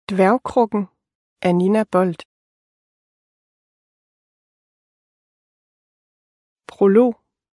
Dværgkrukken af Nina Bold. Prolog.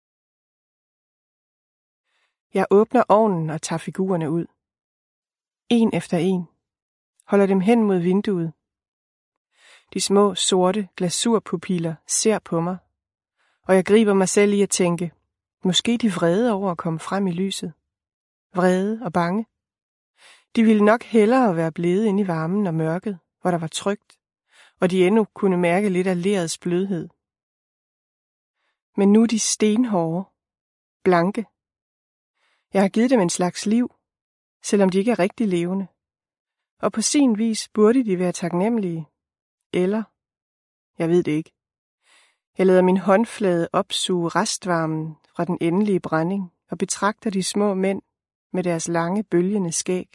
Jeg åbner ovnen og tager figurerne ud. En efter en. Holder dem hen mod vinduet. De små, sorte glasurpupiller ser på mig, og jeg griber mig selv i at tænke, måske de vrede over at komme frem i lyset. Vrede og bange. De ville nok hellere være blevet inde i varmen og mørket, hvor der var trygt, og de endnu kunne mærke lidt af lerets blødhed. Men nu er de stenhårde, blanke. Jeg har givet dem en slags liv, selvom de ikke er rigtig levende. Og på sin vis burde de være taknemmelige. Eller, jeg ved det ikke. Jeg lader min håndflade opsuge restvarmen fra den endelige brænding og betragter de små mænd med deres lange, bølgende skæg.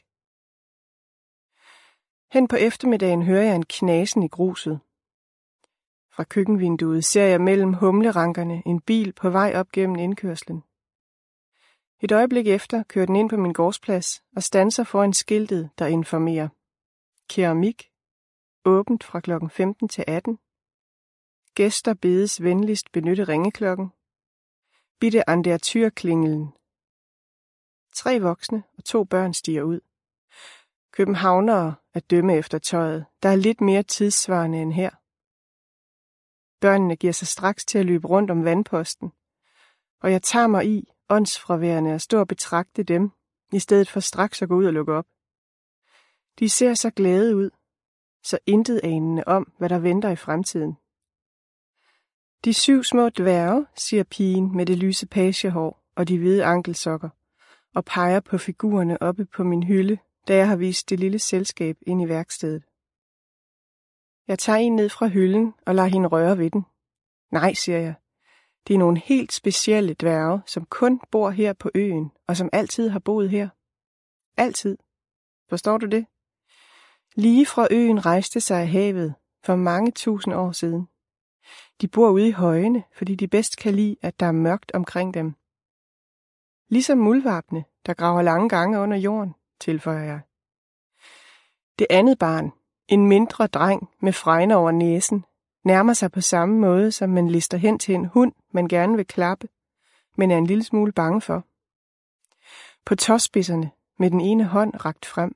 Hen på eftermiddagen hører jeg en knasen i gruset. Fra køkkenvinduet ser jeg mellem humlerankerne en bil på vej op gennem indkørslen. Et øjeblik efter kører den ind på min gårdsplads og standser foran skiltet, der informerer. Keramik. Åbent fra kl. 15 til 18. Gæster bedes venligst benytte ringeklokken. Bitte an der Türklingelen. 3 voksne og 2 børn stiger ud. Københavnere at dømme efter tøjet, der er lidt mere tidssvarende end her. Børnene giver sig straks til at løbe rundt om vandposten, og jeg tager mig i, åndsfraværende, at stå og betragte dem, i stedet for straks at gå ud og lukke op. De ser så glade ud, så intet anende om, hvad der venter i fremtiden. De 7 små dværge, siger pigen med det lyse pagehår og de hvide ankelsokker, og peger på figurerne oppe på min hylde, da jeg har vist det lille selskab ind i værkstedet. Jeg tager en ned fra hylden og lader hende røre ved den. Nej, siger jeg. Det er nogle helt specielle dværge, som kun bor her på øen, og som altid har boet her. Altid. Forstår du det? Lige fra øen rejste sig af havet for mange tusind år siden. De bor ude i højene, fordi de bedst kan lide, at der er mørkt omkring dem. Ligesom muldvarpene, der graver lange gange under jorden, tilføjer jeg. Det andet barn, en mindre dreng med fregner over næsen, nærmer sig på samme måde, som man lister hen til en hund, man gerne vil klappe, men er en lille smule bange for. På tåspidserne med den ene hånd rakt frem.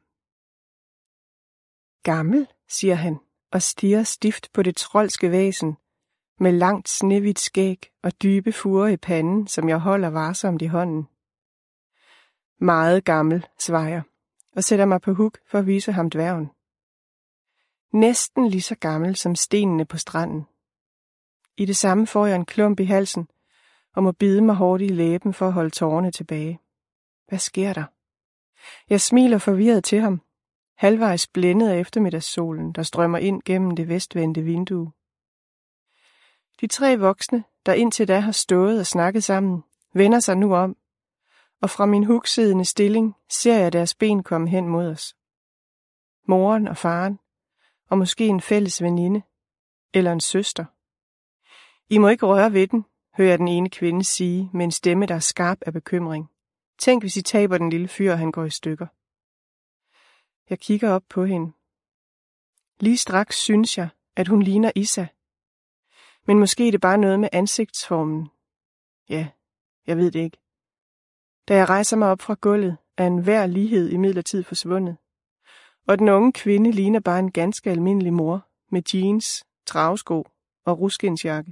Gammel, siger han, og stirrer stift på det trolske væsen, med langt snehvidt skæg og dybe furer i panden, som jeg holder varsomt i hånden. Meget gammel, svarer jeg, og sætter mig på huk for at vise ham dværgen. Næsten lige så gammel som stenene på stranden. I det samme får jeg en klump i halsen, og må bide mig hårdt i læben for at holde tårerne tilbage. Hvad sker der? Jeg smiler forvirret til ham, halvvejs blændet af eftermiddagssolen, der strømmer ind gennem det vestvendte vindue. De 3 voksne, der indtil da har stået og snakket sammen, vender sig nu om, og fra min huksiddende stilling ser jeg deres ben komme hen mod os. Moren og faren, og måske en fælles veninde, eller en søster. I må ikke røre ved den, hører jeg den ene kvinde sige med en stemme, der er skarp af bekymring. Tænk, hvis I taber den lille fyr, og han går i stykker. Jeg kigger op på hende. Lige straks synes jeg, at hun ligner Isa. Men måske er det bare noget med ansigtsformen. Ja, jeg ved det ikke. Da jeg rejser mig op fra gulvet, er enhver lighed imidlertid forsvundet. Og den unge kvinde ligner bare en ganske almindelig mor, med jeans, travesko og ruskensjakke.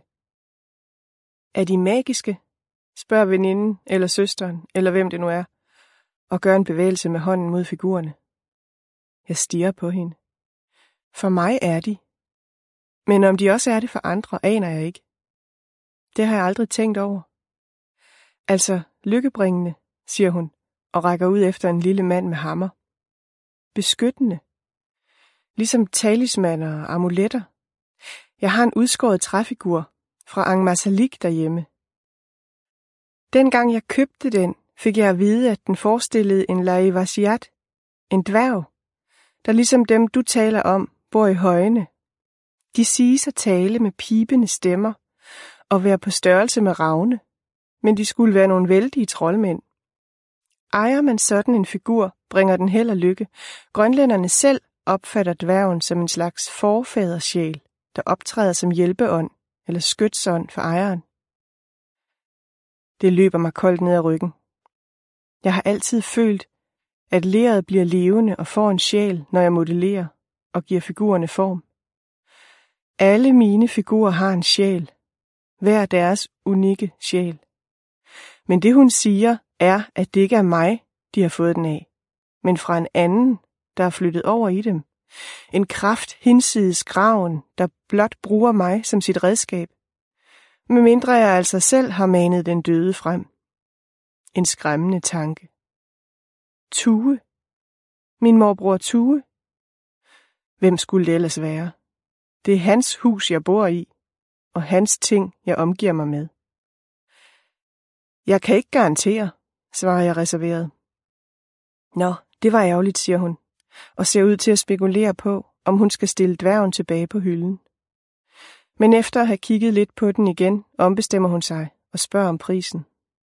Er de magiske? Spørger veninden eller søsteren, eller hvem det nu er, og gør en bevægelse med hånden mod figurerne. Jeg stirrer på hende. For mig er de. Men om de også er det for andre, aner jeg ikke. Det har jeg aldrig tænkt over. Altså, lykkebringende, siger hun, og rækker ud efter en lille mand med hammer. Beskyttende. Ligesom talismaner og amuletter. Jeg har en udskåret træfigur fra Angmasalik derhjemme. Dengang jeg købte den, fik jeg at vide, at den forestillede en Laivasiat, en dværg, der ligesom dem, du taler om, bor i højene. De siges at tale med pibende stemmer og være på størrelse med ravne, men de skulle være nogle vældige troldmænd. Ejer man sådan en figur, bringer den held og lykke. Grønlænderne selv opfatter dværgen som en slags forfadersjæl, der optræder som hjælpeånd eller skytsånd for ejeren. Det løber mig koldt ned ad ryggen. Jeg har altid følt, at leret bliver levende og får en sjæl, når jeg modellerer og giver figurerne form. Alle mine figurer har en sjæl, hver deres unikke sjæl. Men det hun siger er, at det ikke er mig, de har fået den af, men fra en anden, der er flyttet over i dem. En kraft hinsides graven, der blot bruger mig som sit redskab. Medmindre jeg altså selv har manet den døde frem. En skræmmende tanke. Tue. Min morbror Tue. Hvem skulle det ellers være? Det er hans hus, jeg bor i, og hans ting, jeg omgiver mig med. Jeg kan ikke garantere, svarer jeg reserveret. Nå, det var ærgerligt, siger hun, og ser ud til at spekulere på, om hun skal stille dværgen tilbage på hylden. Men efter at have kigget lidt på den igen, ombestemmer hun sig og spørger om prisen.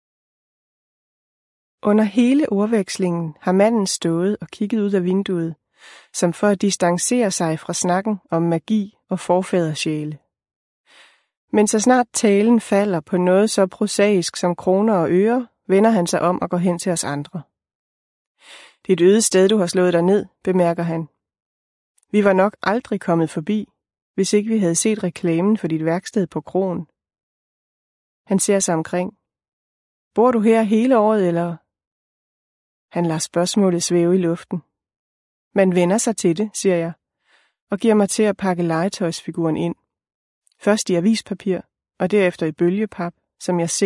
Under hele ordvekslingen har manden stået og kigget ud af vinduet, som for at distancere sig fra snakken om magi og forfadersjæle. Men så snart talen falder på noget så prosaisk som kroner og øre, vender han sig om og går hen til os andre. Det er et øde sted, du har slået dig ned, bemærker han. Vi var nok aldrig kommet forbi, hvis ikke vi havde set reklamen for dit værksted på kroen. Han ser sig omkring. Bor du her hele året, eller? Han lader spørgsmålet svæve i luften. Man vender sig til det, siger jeg, og giver mig til at pakke legetøjsfiguren ind. Først i avispapir, og derefter i bølgepap, som jeg